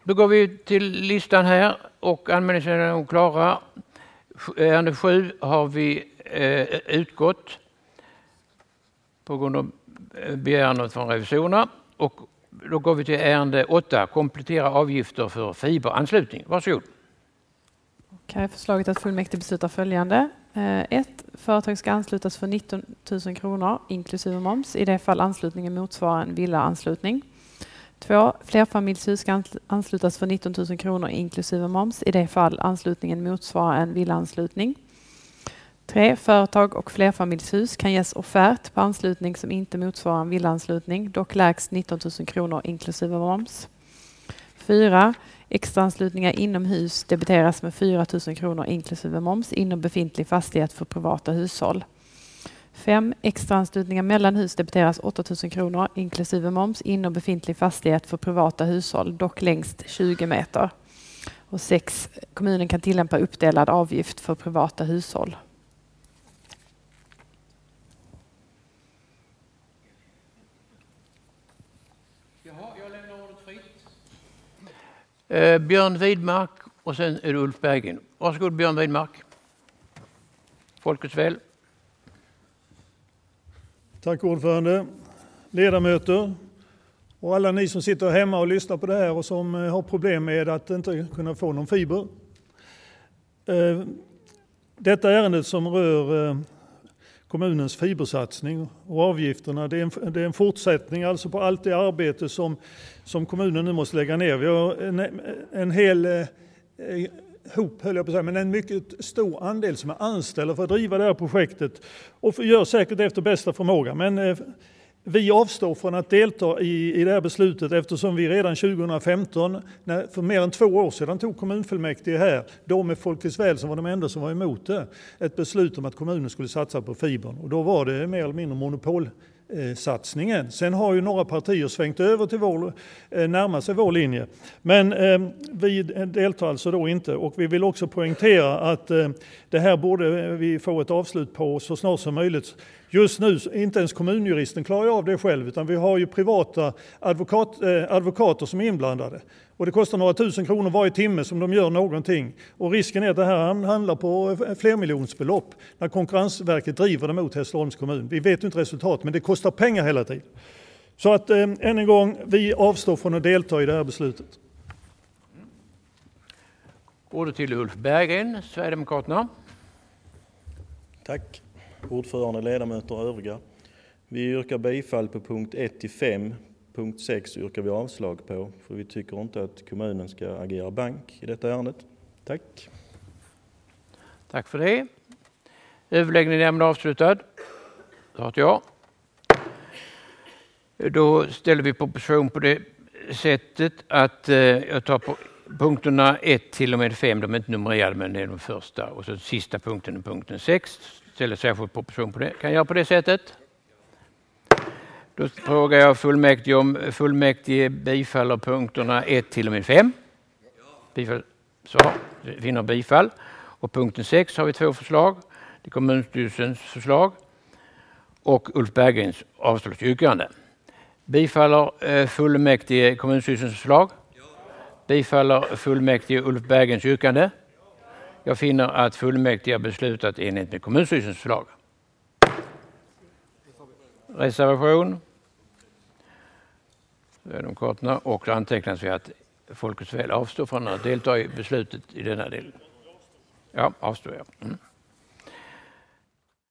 Då går vi till listan här och anmälningsärenden är klara. Ärende 7 har vi utgått på grund av begäran från revisorerna. Och då går vi till ärende 8, komplettera avgifter för fiberanslutning. Varsågod. Okej, förslaget att fullmäktige beslutar följande. 1. Företag ska anslutas för 19 000 kronor inklusive moms i det fall anslutningen motsvarar en villaanslutning. 2. Flerfamiljshus ska anslutas för 19 000 kronor inklusive moms i det fall anslutningen motsvarar en villaanslutning. 3. Företag och flerfamiljshus kan ges offert på anslutning som inte motsvarar en villaanslutning, dock lägst 19 000 kronor inklusive moms. 4. Extraanslutningar inom hus debiteras med 4 000 kronor inklusive moms inom befintlig fastighet för privata hushåll. 5. Extraanslutningar mellan hus debiteras 8 000 kronor inklusive moms inom befintlig fastighet för privata hushåll, dock längst 20 meter. Och 6. Kommunen kan tillämpa uppdelad avgift för privata hushåll. Jag lämnar ordet fritt. Björn Widmark och sen är det Ulf Berggren. Varsågod Björn Widmark. Folkets väl. Tack ordförande, ledamöter och alla ni som sitter hemma och lyssnar på det här och som har problem med att inte kunna få någon fiber. Detta ärende som rör kommunens fibersatsning och avgifterna, det är en fortsättning alltså på allt det arbete som kommunen nu måste lägga ner. Vi har en hel hop, höll jag på att säga, men en mycket stor andel som är anställda för att driva det här projektet och gör säkert efter bästa förmåga. Men vi avstår från att delta i det här beslutet eftersom vi redan 2015, för mer än 2 år sedan, tog kommunfullmäktige här, då med Folkets väl som var de enda som var emot det, ett beslut om att kommunen skulle satsa på fibern. Och då var det mer eller mindre monopolsatsningen. Sen har ju några partier svängt över till närma sig vår linje. Men vi deltar alltså då inte, och vi vill också poängtera att det här borde vi få ett avslut på så snart som möjligt. Just nu, inte ens kommunjuristen klarar av det själv, utan vi har ju privata advokater som är inblandade. Och det kostar några tusen kronor varje timme som de gör någonting. Och risken är att det här handlar på flermiljonsbelopp när Konkurrensverket driver det mot Hässleholms kommun. Vi vet inte resultat, men det kostar pengar hela tiden. Så att än en gång, vi avstår från att delta i det här beslutet. Ordet till Ulf Berggren, Sverigedemokraterna. Tack. Ordförande, ledamöter och övriga. Vi yrkar bifall på punkt 1-5. Punkt 6 yrkar vi avslag på, för vi tycker inte att kommunen ska agera bank i detta ärendet. Tack. Tack för det. Överläggningen är därmed avslutad. Ja. Då ställer vi proposition på det sättet att jag tar på punkterna 1-5, de är inte numrerade men det är de första, och så sista punkten är punkten 6. Ställer särskild proposition på det. Kan jag göra på det sättet? Då frågar jag fullmäktige om fullmäktige bifaller punkterna 1-5. Bifall. Så, finner bifall. Och punkten 6 har vi 2 förslag. Det är kommunstyrelsens förslag och Ulf Berggrens avslagsyrkande. Bifaller fullmäktige kommunstyrelsens förslag? Bifaller fullmäktige Ulf Berggrens yrkande? Jag finner att fullmäktige har beslutat enligt med kommunstyrelsens förslag. Reservation. Sverigedemokraterna, och antecknas vi att Folkets väl avstår från att delta i beslutet i denna del. Ja, avstår jag.